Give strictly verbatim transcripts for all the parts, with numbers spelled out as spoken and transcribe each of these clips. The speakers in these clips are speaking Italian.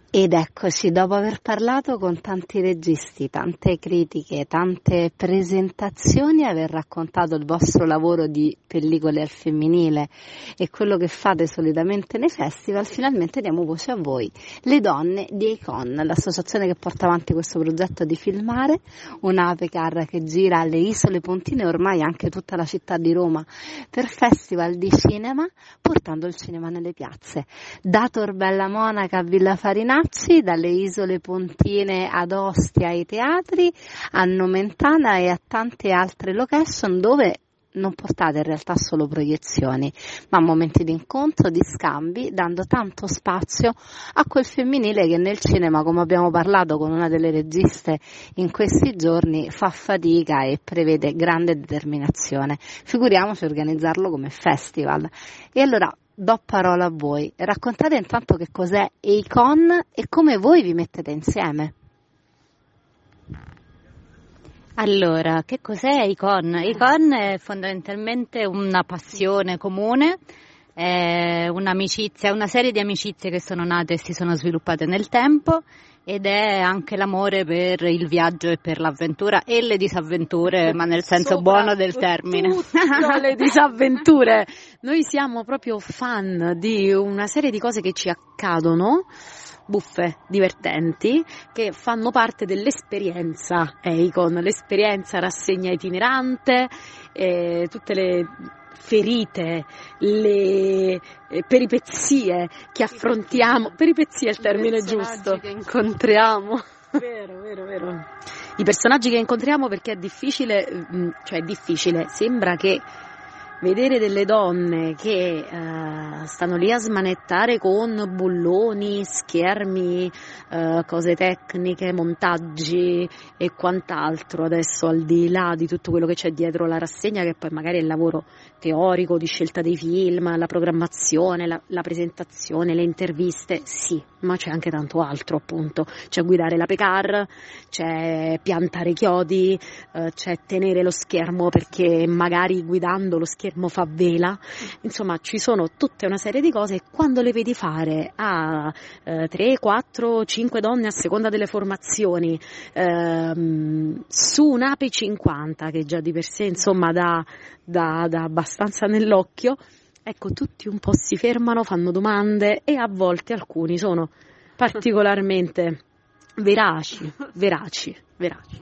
Ed eccoci, dopo aver parlato con tanti registi, tante critiche, tante presentazioni, aver raccontato il vostro lavoro di pellicole al femminile e quello che fate solitamente nei festival, finalmente diamo voce a voi, le donne di Icon, l'associazione che porta avanti questo progetto di filmare, una Pecar che gira alle Isole Pontine, ormai anche tutta la città di Roma, per festival di cinema, portando il cinema nelle piazze. Da Torbella Monaca a Villa Farinacci, dalle Isole Pontine ad Ostia ai teatri, a Nomentana e a tante altre location dove non portate in realtà solo proiezioni, ma momenti di incontro, di scambi, dando tanto spazio a quel femminile che nel cinema, come abbiamo parlato con una delle registe in questi giorni, fa fatica e prevede grande determinazione. Figuriamoci organizzarlo come festival. E allora do parola a voi, raccontate intanto che cos'è Icon e come voi vi mettete insieme. Allora, che cos'è Icon? Icon è fondamentalmente una passione comune, è un'amicizia, una serie di amicizie che sono nate e si sono sviluppate nel tempo ed è anche l'amore per il viaggio e per l'avventura e le disavventure, ma nel senso buono del termine. Le disavventure. Noi siamo proprio fan di una serie di cose che ci accadono, buffe, divertenti, che fanno parte dell'esperienza Icon, l'esperienza rassegna itinerante, eh, tutte le ferite, le eh, peripezie che affrontiamo, peripezie è il termine giusto, che incontriamo. Vero, vero, vero. I personaggi che incontriamo, perché è difficile, cioè è difficile, sembra che vedere delle donne che uh, stanno lì a smanettare con bulloni, schermi, uh, cose tecniche, montaggi e quant'altro, adesso al di là di tutto quello che c'è dietro la rassegna, che poi magari è il lavoro teorico di scelta dei film, la programmazione, la, la presentazione, le interviste, sì, ma c'è anche tanto altro, appunto. C'è guidare la Pecar, c'è piantare chiodi, uh, c'è tenere lo schermo perché magari guidando lo schermo fa vela, insomma ci sono tutta una serie di cose e quando le vedi fare a eh, tre, quattro, cinque donne a seconda delle formazioni ehm, su un Ape cinquanta che già di per sé insomma dà, dà, dà abbastanza nell'occhio, ecco tutti un po' si fermano, fanno domande e a volte alcuni sono particolarmente veraci, veraci, veraci.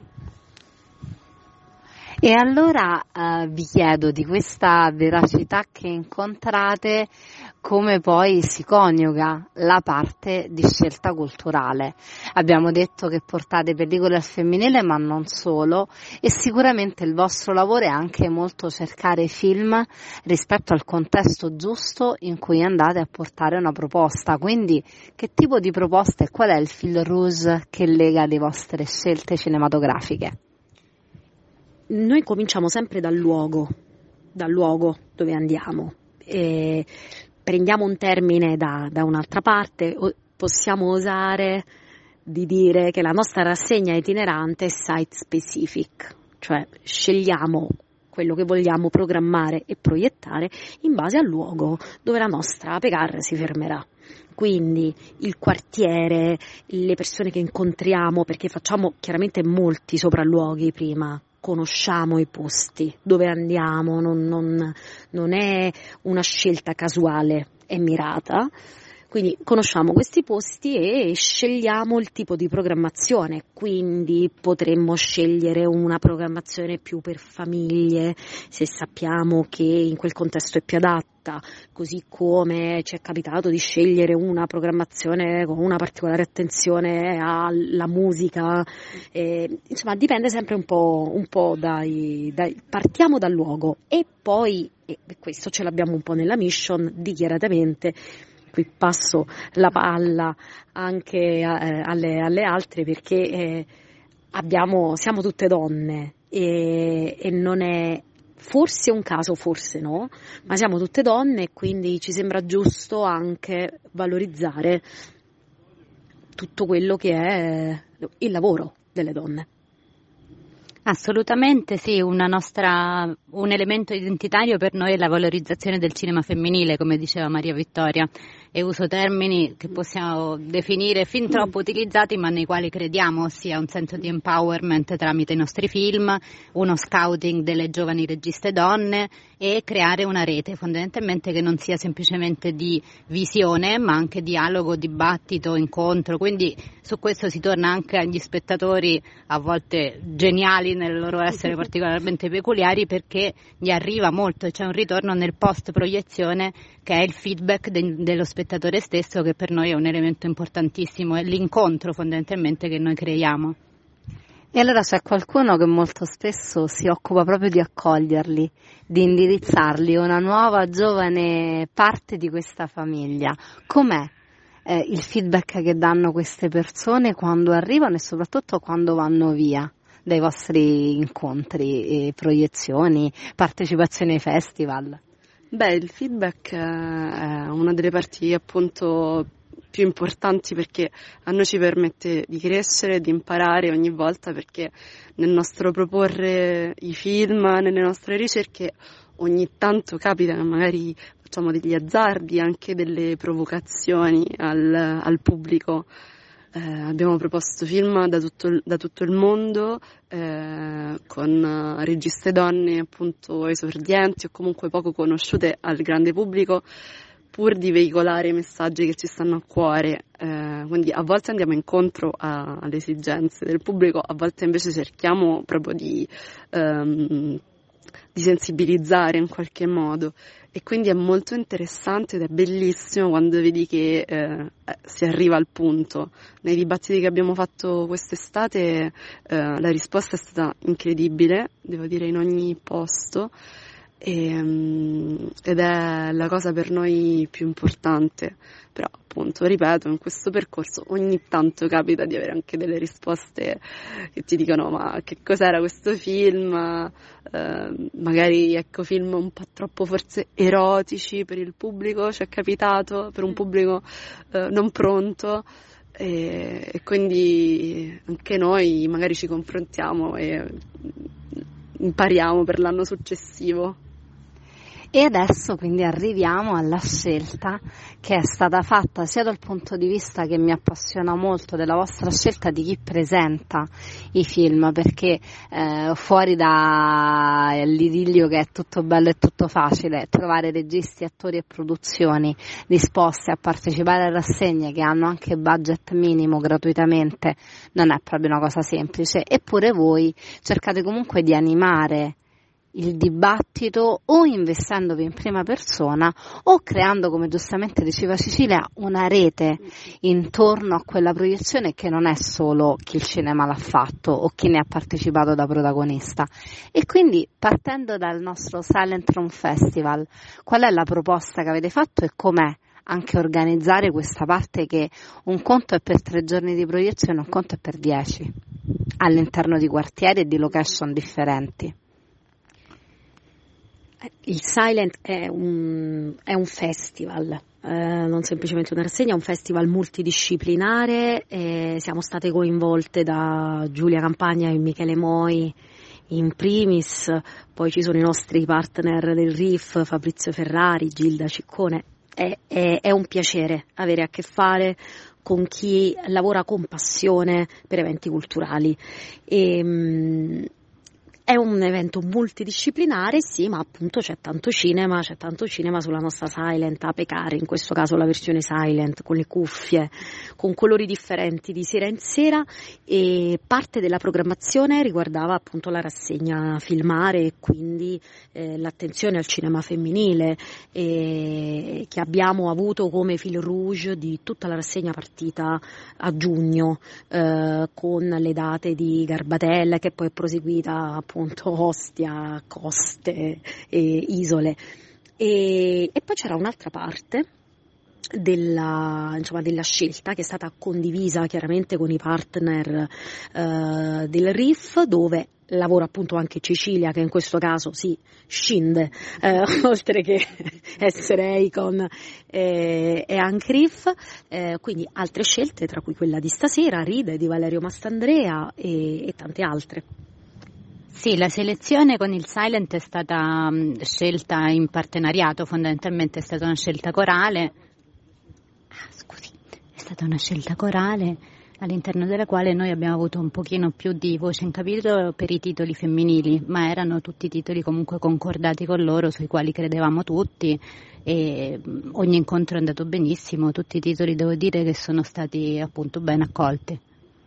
E allora eh, vi chiedo di questa veracità che incontrate, come poi si coniuga la parte di scelta culturale. Abbiamo detto che portate pellicole al femminile, ma non solo, e sicuramente il vostro lavoro è anche molto cercare film rispetto al contesto giusto in cui andate a portare una proposta. Quindi che tipo di proposta e qual è il fil rouge che lega le vostre scelte cinematografiche? Noi cominciamo sempre dal luogo, dal luogo dove andiamo. E prendiamo un termine da, da un'altra parte, possiamo osare di dire che la nostra rassegna itinerante è site specific, cioè scegliamo quello che vogliamo programmare e proiettare in base al luogo dove la nostra Pecar si fermerà. Quindi il quartiere, le persone che incontriamo, perché facciamo chiaramente molti sopralluoghi prima, conosciamo i posti dove andiamo, non, non, non è una scelta casuale, è mirata. Quindi conosciamo questi posti e scegliamo il tipo di programmazione, quindi potremmo scegliere una programmazione più per famiglie se sappiamo che in quel contesto è più adatta, così come ci è capitato di scegliere una programmazione con una particolare attenzione alla musica, eh, insomma dipende sempre un po', un po' dai, dai, partiamo dal luogo e poi, e questo ce l'abbiamo un po' nella mission dichiaratamente, qui passo la palla anche eh, alle, alle altre perché eh, abbiamo, siamo tutte donne e, e non è forse un caso, forse no, ma siamo tutte donne e quindi ci sembra giusto anche valorizzare tutto quello che è il lavoro delle donne. Assolutamente sì, una nostra, un elemento identitario per noi è la valorizzazione del cinema femminile, come diceva Maria Vittoria, e uso termini che possiamo definire fin troppo utilizzati ma nei quali crediamo, ossia un senso di empowerment tramite i nostri film, uno scouting delle giovani registe donne e creare una rete fondamentalmente che non sia semplicemente di visione ma anche dialogo, dibattito, incontro, quindi su questo si torna anche agli spettatori a volte geniali nel loro essere particolarmente peculiari, perché gli arriva molto e c'è un ritorno nel post proiezione che è il feedback de- dello spettatore stesso, che per noi è un elemento importantissimo, è l'incontro fondamentalmente che noi creiamo. E allora c'è qualcuno che molto spesso si occupa proprio di accoglierli, di indirizzarli, una nuova giovane parte di questa famiglia. Com'è eh, il feedback che danno queste persone quando arrivano e soprattutto quando vanno via dai vostri incontri, e proiezioni, partecipazioni ai festival? Beh, il feedback è una delle parti appunto più importanti, perché a noi ci permette di crescere, di imparare ogni volta, perché nel nostro proporre i film, nelle nostre ricerche, ogni tanto capita che magari facciamo degli azzardi, anche delle provocazioni al, al pubblico. Eh, abbiamo proposto film da tutto, da tutto il mondo, eh, con registe donne appunto esordienti o comunque poco conosciute al grande pubblico, pur di veicolare i messaggi che ci stanno a cuore. Eh, quindi a volte andiamo incontro a, alle esigenze del pubblico, a volte invece cerchiamo proprio di, ehm, di sensibilizzare in qualche modo, e quindi è molto interessante ed è bellissimo quando vedi che eh, si arriva al punto. Nei dibattiti che abbiamo fatto quest'estate eh, la risposta è stata incredibile, devo dire, in ogni posto. E, um, ed è la cosa per noi più importante. Però appunto, ripeto, in questo percorso ogni tanto capita di avere anche delle risposte che ti dicono: ma che cos'era questo film, uh, magari ecco film un po' troppo forse erotici per il pubblico, ci è capitato, per un pubblico uh, non pronto. E, e quindi anche noi magari ci confrontiamo e impariamo per l'anno successivo. E adesso quindi arriviamo alla scelta che è stata fatta sia dal punto di vista, che mi appassiona molto, della vostra scelta di chi presenta i film, perché eh, fuori dall'idillio che è tutto bello e tutto facile, trovare registi, attori e produzioni disposti a partecipare a rassegne che hanno anche budget minimo gratuitamente non è proprio una cosa semplice, eppure voi cercate comunque di animare il dibattito, o investendovi in prima persona o creando, come giustamente diceva Cecilia, una rete intorno a quella proiezione, che non è solo chi il cinema l'ha fatto o chi ne ha partecipato da protagonista. E quindi, partendo dal nostro Silent Room Festival, qual è la proposta che avete fatto e com'è anche organizzare questa parte, che un conto è per tre giorni di proiezione, un conto è per dieci, all'interno di quartieri e di location differenti? Il Silent è un, è un festival, eh, non semplicemente una rassegna, è un festival multidisciplinare. Eh, siamo state coinvolte da Giulia Campagna e Michele Moi in primis, poi ci sono i nostri partner del R I F, Fabrizio Ferrari, Gilda Ciccone. È, è, è un piacere avere a che fare con chi lavora con passione per eventi culturali. E, mh, È un evento multidisciplinare, sì, ma appunto c'è tanto cinema, c'è tanto cinema sulla nostra Silent Ape Care, in questo caso la versione Silent, con le cuffie, con colori differenti di sera in sera, e parte della programmazione riguardava appunto la rassegna filmare e quindi eh, l'attenzione al cinema femminile, eh, che abbiamo avuto come fil rouge di tutta la rassegna partita a giugno, eh, con le date di Garbatella, che poi è proseguita appunto Ostia, coste e isole, e, e poi c'era un'altra parte della, insomma, della scelta che è stata condivisa chiaramente con i partner eh, del R I F, dove lavora appunto anche Cecilia, che in questo caso si scinde, eh, oltre che essere Icon eh, e anche R I F, eh, quindi altre scelte, tra cui quella di stasera, Ride di Valerio Mastandrea e, e tante altre. Sì, la selezione con il Silent è stata mh, scelta in partenariato, fondamentalmente è stata una scelta corale. Ah, scusi, è stata una scelta corale all'interno della quale noi abbiamo avuto un pochino più di voce in capitolo per i titoli femminili, ma erano tutti titoli comunque concordati con loro, sui quali credevamo tutti, e ogni incontro è andato benissimo, tutti i titoli devo dire che sono stati appunto ben accolti.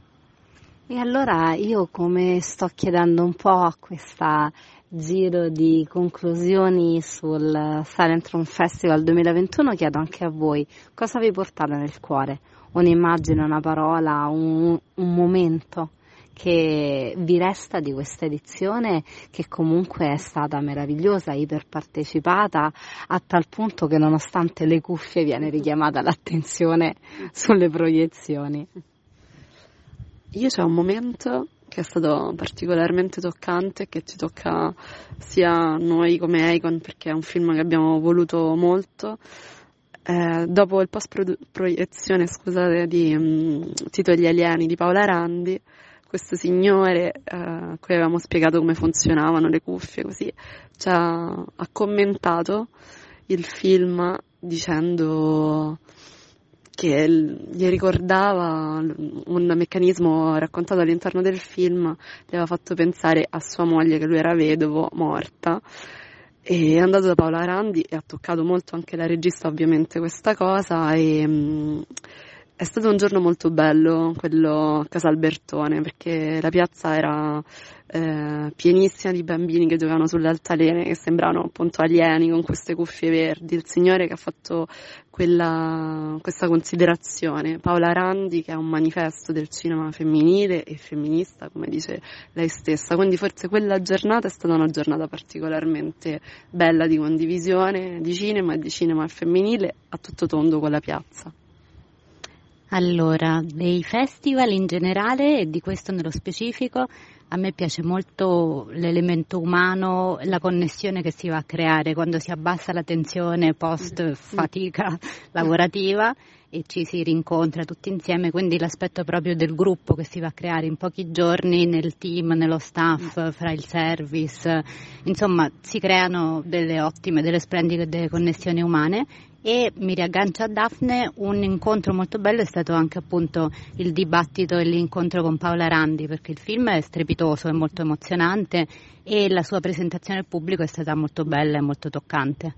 E allora io, come sto chiedendo un po' a questa giro di conclusioni sul Silent Room Festival duemilaventuno, chiedo anche a voi cosa vi portate nel cuore. Un'immagine, una parola, un, un momento che vi resta di questa edizione, che comunque è stata meravigliosa, iperpartecipata, a tal punto che nonostante le cuffie viene richiamata l'attenzione sulle proiezioni. Io c'è un momento che è stato particolarmente toccante, che ci tocca sia a noi come Icon, perché è un film che abbiamo voluto molto. Eh, dopo il post-proiezione, scusate, di um, Tito e gli alieni di Paola Randi, questo signore, eh, a cui avevamo spiegato come funzionavano le cuffie, così, ci ha, ha commentato il film dicendo che gli ricordava un meccanismo raccontato all'interno del film, gli aveva fatto pensare a sua moglie, che lui era vedovo, morta. E è andato da Paola Randi e ha toccato molto anche la regista, ovviamente, questa cosa, e mh, è stato un giorno molto bello quello a Casalbertone, perché la piazza era eh, pienissima di bambini che giocavano sulle altalene, che sembravano appunto alieni con queste cuffie verdi. Il signore che ha fatto quella, questa considerazione, Paola Randi, che è un manifesto del cinema femminile e femminista, come dice lei stessa, quindi forse quella giornata è stata una giornata particolarmente bella di condivisione di cinema e di cinema femminile a tutto tondo con la piazza. Allora, dei festival in generale e di questo nello specifico, a me piace molto l'elemento umano, la connessione che si va a creare quando si abbassa la tensione post fatica lavorativa e ci si rincontra tutti insieme, quindi l'aspetto proprio del gruppo che si va a creare in pochi giorni nel team, nello staff, fra il service, insomma si creano delle ottime, delle splendide delle connessioni umane. E mi riaggancio a Daphne, un incontro molto bello è stato anche appunto il dibattito e l'incontro con Paola Randi, perché il film è strepitoso, è molto emozionante e la sua presentazione al pubblico è stata molto bella e molto toccante.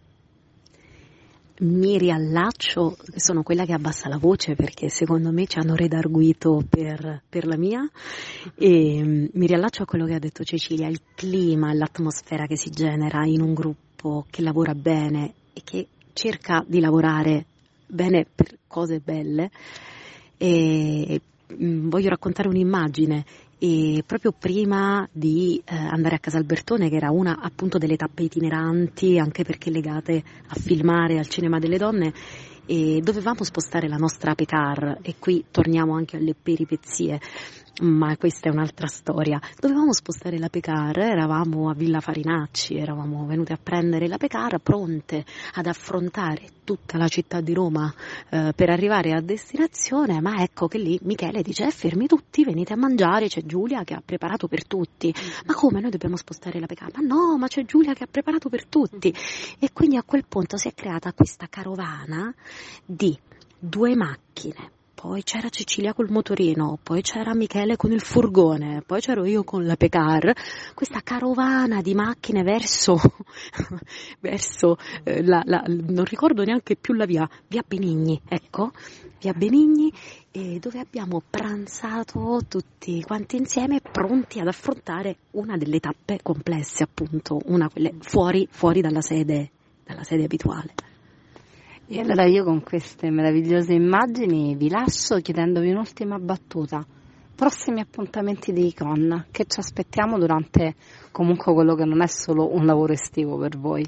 Mi riallaccio, sono quella che abbassa la voce perché secondo me ci hanno redarguito per, per la mia, e mi riallaccio a quello che ha detto Cecilia, il clima, l'atmosfera che si genera in un gruppo che lavora bene e che cerca di lavorare bene per cose belle. E mh, voglio raccontare un'immagine, e proprio prima di eh, andare a Casalbertone, che era una appunto delle tappe itineranti, anche perché legate a filmare al Cinema delle Donne, e dovevamo spostare la nostra Apecar, e qui torniamo anche alle peripezie, ma questa è un'altra storia. Dovevamo spostare la Apecar, eravamo a Villa Farinacci, eravamo venuti a prendere la Apecar pronte ad affrontare tutta la città di Roma eh, per arrivare a destinazione, ma ecco che lì Michele dice eh, fermi tutti, venite a mangiare, c'è Giulia che ha preparato per tutti. Ma come, noi dobbiamo spostare la Apecar? Ma no, ma c'è Giulia che ha preparato per tutti. E quindi a quel punto si è creata questa carovana di due macchine. Poi c'era Cecilia col motorino, poi c'era Michele con il furgone, poi c'ero io con la Pecar, questa carovana di macchine verso, verso eh, la, la, non ricordo neanche più la via, via Benigni, ecco, via Benigni, eh, dove abbiamo pranzato tutti quanti insieme, pronti ad affrontare una delle tappe complesse, appunto, una quelle fuori, fuori dalla sede, dalla sede abituale. E allora io con queste meravigliose immagini vi lascio chiedendovi un'ultima battuta. Prossimi appuntamenti di Icon, che ci aspettiamo durante comunque quello che non è solo un lavoro estivo per voi?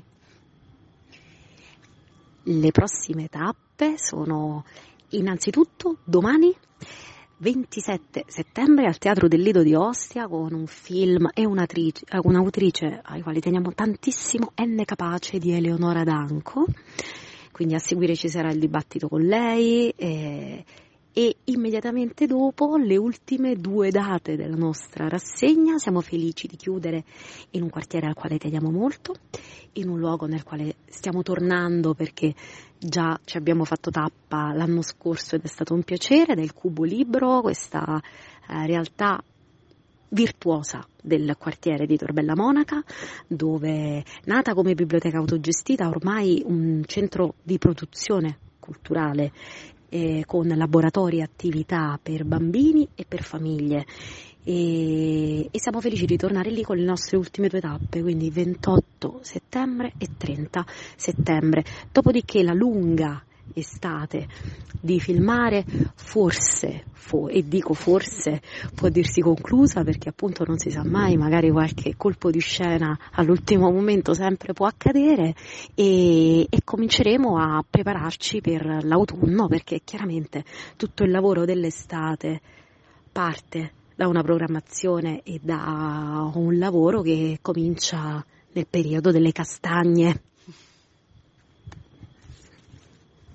Le prossime tappe sono innanzitutto domani ventisette settembre al Teatro del Lido di Ostia con un film e un'autrice, un'autrice ai quali teniamo tantissimo, N. Capace di Eleonora Danco. Quindi a seguire ci sarà il dibattito con lei, e, e immediatamente dopo le ultime due date della nostra rassegna. Siamo felici di chiudere in un quartiere al quale teniamo molto, in un luogo nel quale stiamo tornando perché già ci abbiamo fatto tappa l'anno scorso ed è stato un piacere, del Cubo Libro, questa eh, realtà virtuosa del quartiere di Tor Bella Monaca, dove, nata come biblioteca autogestita, ormai un centro di produzione culturale eh, con laboratori e attività per bambini e per famiglie, e, e siamo felici di tornare lì con le nostre ultime due tappe, quindi ventotto settembre e trenta settembre, dopodiché la lunga estate di filmare forse, fo- e dico forse, può dirsi conclusa, perché appunto non si sa mai, magari qualche colpo di scena all'ultimo momento sempre può accadere, e, e cominceremo a prepararci per l'autunno, perché chiaramente tutto il lavoro dell'estate parte da una programmazione e da un lavoro che comincia nel periodo delle castagne.